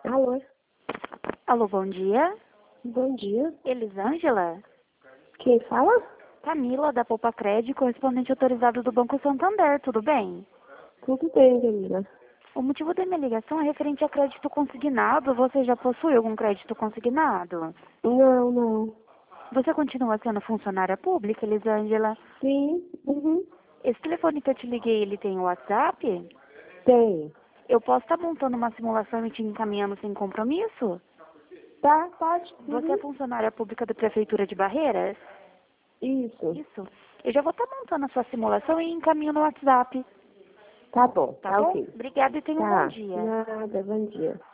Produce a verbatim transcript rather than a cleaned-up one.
Alô, Alô, bom dia. bom dia. Elisângela? Quem fala? Camila, da Poupa Crédito, correspondente autorizado do Banco Santander, tudo bem? Tudo bem, Camila. O motivo da minha ligação é referente a crédito consignado. Você já possui algum crédito consignado? Não, não. Você continua sendo funcionária pública, Elisângela? Sim, uhum. Esse telefone que eu te liguei, ele tem WhatsApp? Tem. Eu posso estar montando uma simulação e te encaminhando sem compromisso? Tá, pode. Você é Uhum. funcionária pública da Prefeitura de Barreiras? Isso. Isso. Eu já vou estar montando a sua simulação e encaminho no WhatsApp. Tá bom, Tá tá bom? ok. Obrigada e tenha um bom Tá. dia. Nada, bom dia.